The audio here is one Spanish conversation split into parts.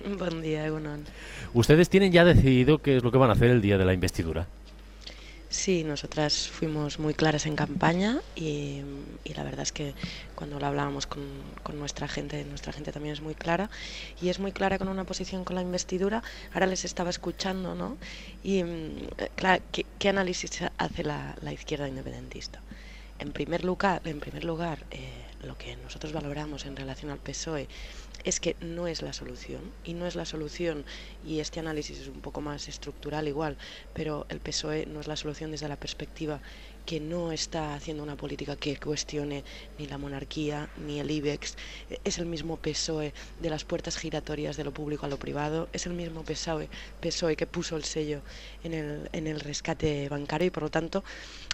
Buen día, Egunon. Ustedes tienen ya decidido qué es lo que van a hacer el día de la investidura. Sí, nosotras fuimos muy claras en campaña y la verdad es que cuando lo hablábamos con nuestra gente también es muy clara y es muy clara con una posición con la investidura. Ahora les estaba escuchando, ¿no? Y claro, ¿qué análisis hace la izquierda independentista? En primer lugar, lo que nosotros valoramos en relación al PSOE es que no es la solución, y no es la solución, y este análisis es un poco más estructural igual, pero el PSOE no es la solución desde la perspectiva que no está haciendo una política que cuestione ni la monarquía ni el IBEX. Es el mismo PSOE de las puertas giratorias de lo público a lo privado, es el mismo PSOE que puso el sello en el rescate bancario y por lo tanto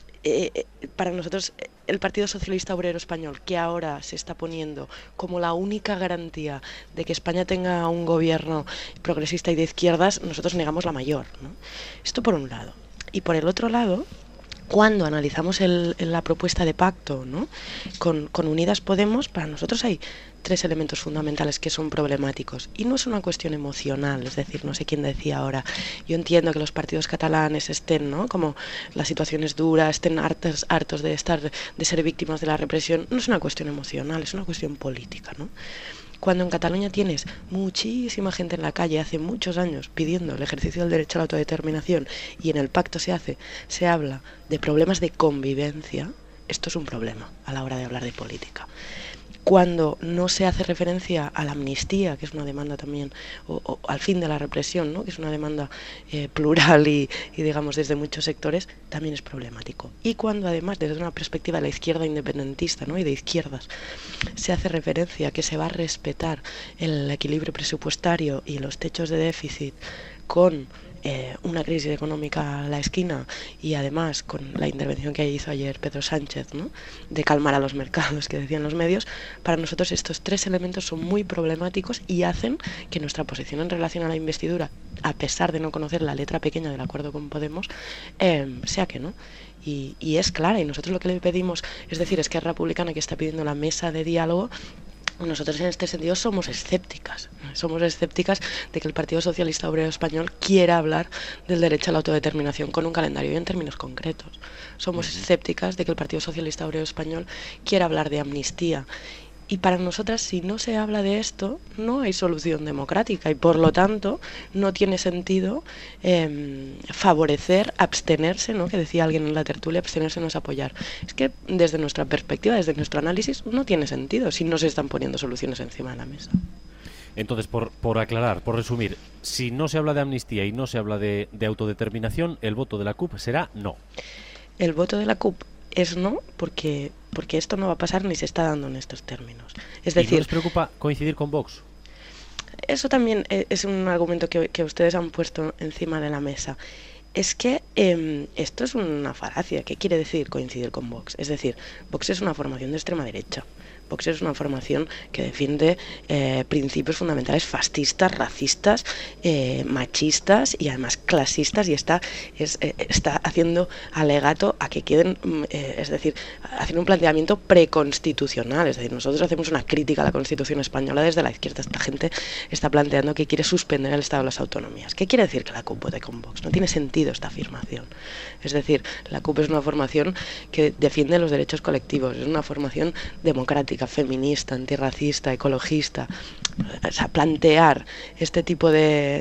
para nosotros el Partido Socialista Obrero Español, que ahora se está poniendo como la única garantía de que España tenga un gobierno progresista y de izquierdas, nosotros negamos la mayor, ¿no? Esto por un lado. Y por el otro lado, cuando analizamos la propuesta de pacto, ¿no? con Unidas Podemos, para nosotros hay tres elementos fundamentales que son problemáticos y no es una cuestión emocional, es decir, no sé quién decía ahora, yo entiendo que los partidos catalanes estén, ¿no? Como la situación es dura, estén hartos de ser víctimas de la represión, no es una cuestión emocional, es una cuestión política, ¿no? Cuando en Cataluña tienes muchísima gente en la calle hace muchos años pidiendo el ejercicio del derecho a la autodeterminación y en el pacto se habla de problemas de convivencia, esto es un problema a la hora de hablar de política. Cuando no se hace referencia a la amnistía, que es una demanda también, o al fin de la represión, ¿no? Que es una demanda plural y digamos desde muchos sectores, también es problemático. Y cuando además desde una perspectiva de la izquierda independentista, ¿no? Y de izquierdas se hace referencia a que se va a respetar el equilibrio presupuestario y los techos de déficit con una crisis económica a la esquina y además con la intervención que hizo ayer Pedro Sánchez, ¿no? De calmar a los mercados, que decían los medios, para nosotros estos tres elementos son muy problemáticos y hacen que nuestra posición en relación a la investidura, a pesar de no conocer la letra pequeña del acuerdo con Podemos, sea que no. Y es clara, y nosotros lo que le pedimos, es decir, Esquerra Republicana, que está pidiendo la mesa de diálogo, nosotros en este sentido somos escépticas de que el Partido Socialista Obrero Español quiera hablar del derecho a la autodeterminación con un calendario y en términos concretos. Somos escépticas de que el Partido Socialista Obrero Español quiera hablar de amnistía. Y para nosotras, si no se habla de esto, no hay solución democrática y por lo tanto no tiene sentido favorecer, abstenerse, ¿no? Que decía alguien en la tertulia, abstenerse no es apoyar. Es que desde nuestra perspectiva, desde nuestro análisis, no tiene sentido si no se están poniendo soluciones encima de la mesa. Entonces, por aclarar, por resumir, si no se habla de amnistía y no se habla de autodeterminación, el voto de la CUP será no. El voto de la CUP es no porque esto no va a pasar ni se está dando en estos términos. Es ¿Y no decir, les preocupa coincidir con Vox? eso también es un argumento que ustedes han puesto encima de la mesa. Es que esto es una falacia. ¿Qué quiere decir coincidir con Vox? Es decir, Vox es una formación de extrema derecha. Vox es una formación que defiende principios fundamentales fascistas, racistas, machistas y además clasistas y está haciendo alegato a que queden, es decir, haciendo un planteamiento preconstitucional. Es decir, nosotros hacemos una crítica a la Constitución española desde la izquierda. Esta gente está planteando que quiere suspender el Estado de las autonomías. ¿Qué quiere decir que la CUP vote con Vox? No tiene sentido esta afirmación. Es decir, la CUP es una formación que defiende los derechos colectivos, es una formación democrática, feminista, antirracista, ecologista. O sea, plantear este tipo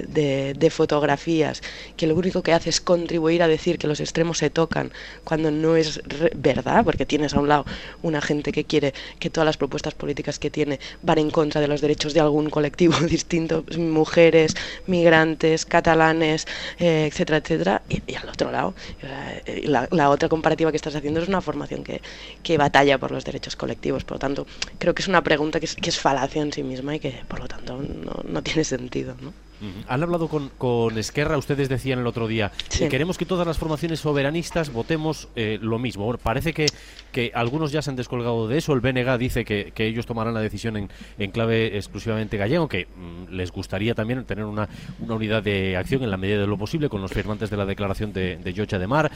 de fotografías que lo único que hace es contribuir a decir que los extremos se tocan cuando no es verdad, porque tienes a un lado una gente que quiere que todas las propuestas políticas que tiene van en contra de los derechos de algún colectivo distinto, mujeres, migrantes, catalanes, etcétera, etcétera, y al otro lado, la otra comparativa que estás haciendo es una formación que batalla por los derechos colectivos. Por lo tanto, creo que es una pregunta que es falacia en sí misma y que por lo tanto no tiene sentido, ¿no? Han hablado con Esquerra, ustedes decían el otro día, Sí. queremos que todas las formaciones soberanistas votemos lo mismo. Bueno, parece que algunos ya se han descolgado de eso. El BNG dice que ellos tomarán la decisión en clave exclusivamente gallego, que les gustaría también tener una unidad de acción en la medida de lo posible con los firmantes de la declaración de Llotja de Mar.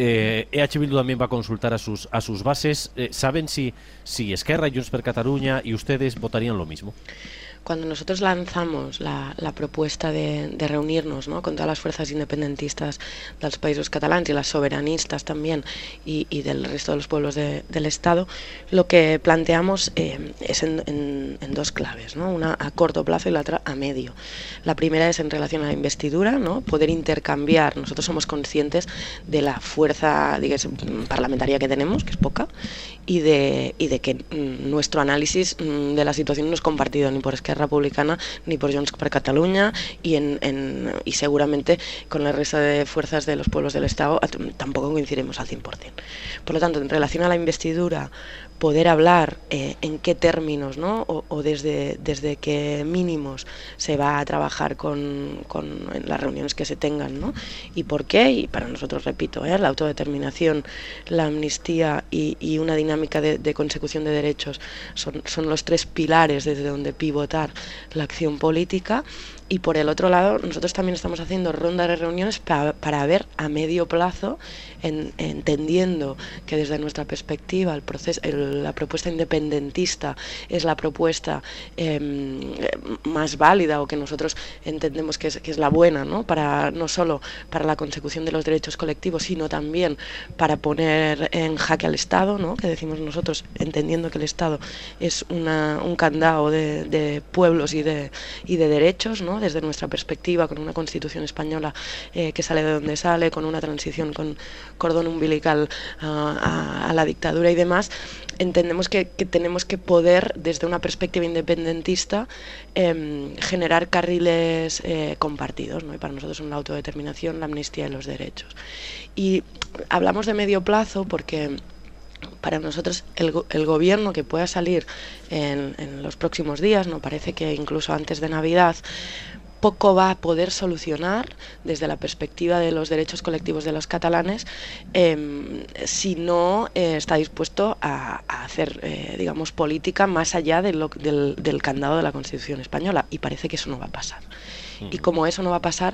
EH Bildu también va a consultar a sus bases. ¿Saben si Esquerra, Junts per Catalunya y ustedes votarían lo mismo? cuando nosotros lanzamos la propuesta de reunirnos, ¿no?, con todas las fuerzas independentistas dels països catalans y las soberanistas también y del resto de los pueblos del Estado, lo que planteamos es en dos claves, ¿no?, una a corto plazo y la otra a medio. La primera es en relación a la investidura, ¿no?, poder intercambiar. Nosotros somos conscientes de la fuerza, digamos, parlamentaria que tenemos, que es poca, y de que nuestro análisis de la situación no es compartido ni por Esquerra Republicana ni por Junts per Catalunya y seguramente con el resto de fuerzas de los pueblos del Estado tampoco coincidiremos al 100%. Por lo tanto, en relación a la investidura, poder hablar en qué términos, ¿no?, o desde qué mínimos se va a trabajar en las reuniones que se tengan, ¿no?, y por qué, y para nosotros, repito, la autodeterminación, la amnistía y una dinámica de consecución de derechos son los tres pilares desde donde pivotar la acción política. Y por el otro lado, nosotros también estamos haciendo rondas de reuniones para ver a medio plazo, entendiendo que desde nuestra perspectiva la propuesta independentista es la propuesta más válida, o que nosotros entendemos que es la buena, ¿no?, no solo para la consecución de los derechos colectivos, sino también para poner en jaque al Estado, ¿no?, que decimos nosotros, entendiendo que el Estado es un candado de pueblos y de derechos, ¿no?, desde nuestra perspectiva, con una Constitución española que sale de donde sale, con una transición con cordón umbilical a la dictadura y demás. Entendemos que tenemos que poder, desde una perspectiva independentista, generar carriles compartidos, ¿no?, y para nosotros son la autodeterminación, la amnistía y los derechos. Y hablamos de medio plazo porque para nosotros el gobierno que pueda salir en los próximos días, no parece que incluso antes de Navidad, poco va a poder solucionar desde la perspectiva de los derechos colectivos de los catalanes si no está dispuesto a hacer, digamos, política más allá del candado de la Constitución española, y parece que eso no va a pasar. Y como eso no va a pasar,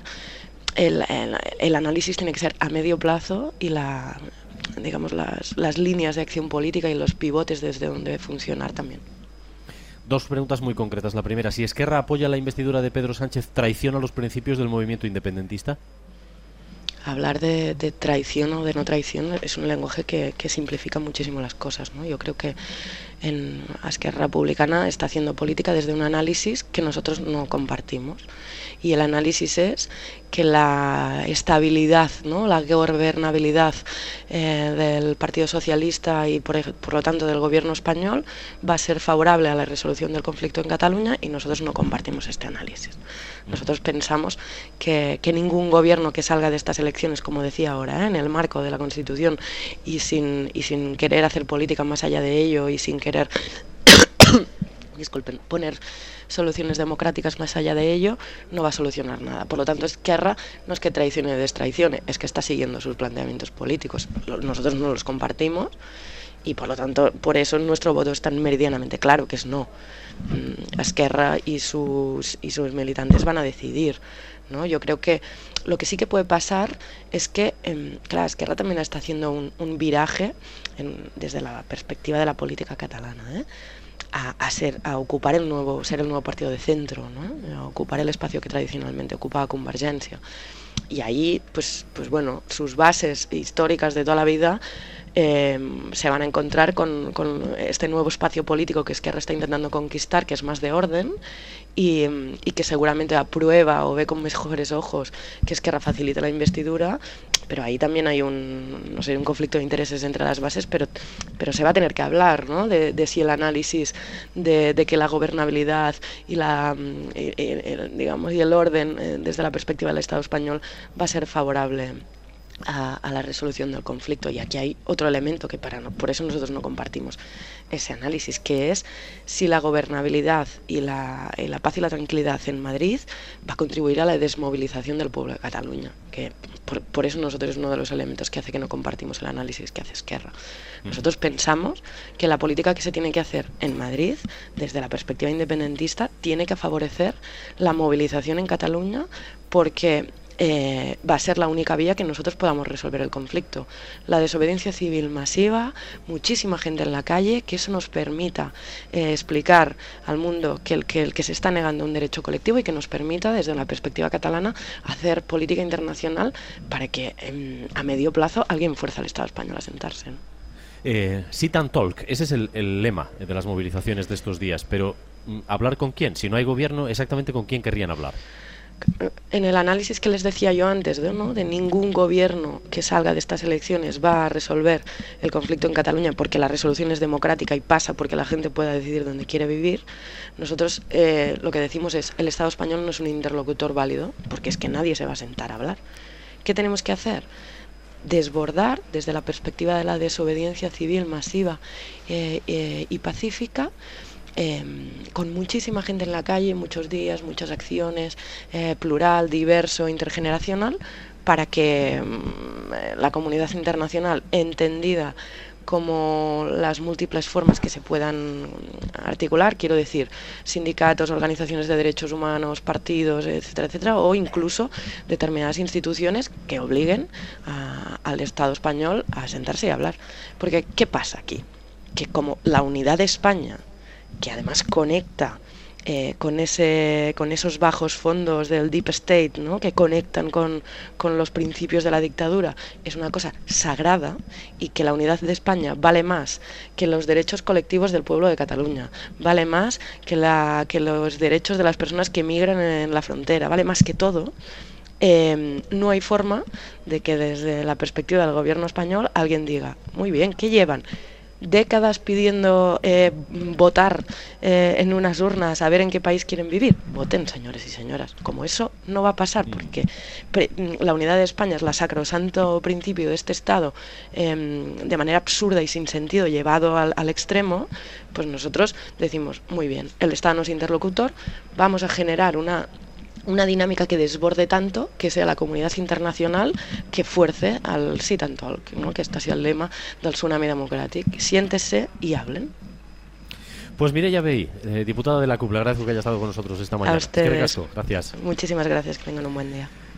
el análisis tiene que ser a medio plazo y digamos, las líneas de acción política y los pivotes desde donde funcionar también. Dos preguntas muy concretas. La primera, si Esquerra apoya la investidura de Pedro Sánchez, ¿traiciona los principios del movimiento independentista? Hablar de traición o de no traición es un lenguaje que simplifica muchísimo las cosas, ¿no? Yo creo que en Esquerra Republicana está haciendo política desde un análisis que nosotros no compartimos, y el análisis es que la estabilidad, ¿no?, la gobernabilidad del Partido Socialista y por lo tanto del gobierno español va a ser favorable a la resolución del conflicto en Cataluña, y nosotros no compartimos este análisis. Nosotros pensamos que ningún gobierno que salga de estas elecciones, como decía ahora, en el marco de la Constitución y sin querer hacer política más allá de ello y sin querer disculpen, poner soluciones democráticas más allá de ello, no va a solucionar nada. Por lo tanto, Esquerra no es que traicione o destraicione, es que está siguiendo sus planteamientos políticos. Nosotros no los compartimos y por lo tanto, por eso nuestro voto es tan meridianamente claro, que es no. Esquerra y sus militantes van a decidir, ¿no? Yo creo que lo que sí que puede pasar es que, claro, Esquerra también está haciendo un viraje desde la perspectiva de la política catalana, a ocupar ser el nuevo partido de centro, ¿no?, a ocupar el espacio que tradicionalmente ocupaba Convergencia. Y ahí, pues bueno, sus bases históricas de toda la vida se van a encontrar con este nuevo espacio político que Esquerra está intentando conquistar, que es más de orden, y que seguramente aprueba o ve con mejores ojos que Esquerra facilite la investidura, pero ahí también hay un conflicto de intereses entre las bases, pero se va a tener que hablar, ¿no?, de si el análisis de que la gobernabilidad y digamos, y el orden desde la perspectiva del Estado español va a ser favorable a la resolución del conflicto. Y aquí hay otro elemento que por eso nosotros no compartimos ese análisis, que es si la gobernabilidad y la paz y la tranquilidad en Madrid va a contribuir a la desmovilización del pueblo de Cataluña, que por eso nosotros es uno de los elementos que hace que no compartimos el análisis que hace Esquerra. Nosotros pensamos que la política que se tiene que hacer en Madrid, desde la perspectiva independentista, tiene que favorecer la movilización en Cataluña, porque va a ser la única vía que nosotros podamos resolver el conflicto. La desobediencia civil masiva, muchísima gente en la calle, que eso nos permita explicar al mundo que el que se está negando un derecho colectivo y que nos permita, desde la perspectiva catalana, hacer política internacional para que a medio plazo alguien fuerce al Estado español a sentarse, ¿no? Sit and talk, ese es el lema de las movilizaciones de estos días, pero ¿hablar con quién? Si no hay gobierno, ¿exactamente con quién querrían hablar? En el análisis que les decía yo antes, ¿no? De ningún gobierno que salga de estas elecciones va a resolver el conflicto en Cataluña porque la resolución es democrática y pasa porque la gente pueda decidir dónde quiere vivir, nosotros lo que decimos es el Estado español no es un interlocutor válido porque es que nadie se va a sentar a hablar. ¿Qué tenemos que hacer? Desbordar desde la perspectiva de la desobediencia civil masiva y pacífica, con muchísima gente en la calle, muchos días, muchas acciones, plural, diverso, intergeneracional, para que la comunidad internacional, entendida como las múltiples formas que se puedan articular, quiero decir, sindicatos, organizaciones de derechos humanos, partidos, etcétera, etcétera, o incluso determinadas instituciones que obliguen al Estado español a sentarse y a hablar. Porque, ¿qué pasa aquí? Que como la unidad de España, que además conecta con esos bajos fondos del Deep State, ¿no? Que conectan con los principios de la dictadura, es una cosa sagrada, y que la unidad de España vale más que los derechos colectivos del pueblo de Cataluña, vale más que los derechos de las personas que migran en la frontera, vale más que todo. No hay forma de que desde la perspectiva del gobierno español alguien diga, muy bien, ¿qué llevan? Décadas pidiendo votar en unas urnas a ver en qué país quieren vivir. Voten, señores y señoras. Como eso no va a pasar, porque la unidad de España es la sacrosanto principio de este Estado, de manera absurda y sin sentido llevado al extremo, pues nosotros decimos, muy bien, el Estado no es interlocutor, vamos a generar una dinámica que desborde tanto, que sea la comunidad internacional que fuerce al sit and talk, ¿no? Que este ha sido el lema del Tsunami Democratic. Siéntese y hablen. Pues Mireia Vehí, diputada de la CUP, le agradezco que haya estado con nosotros esta mañana. A ustedes. Gracias. Muchísimas gracias, que tengan un buen día.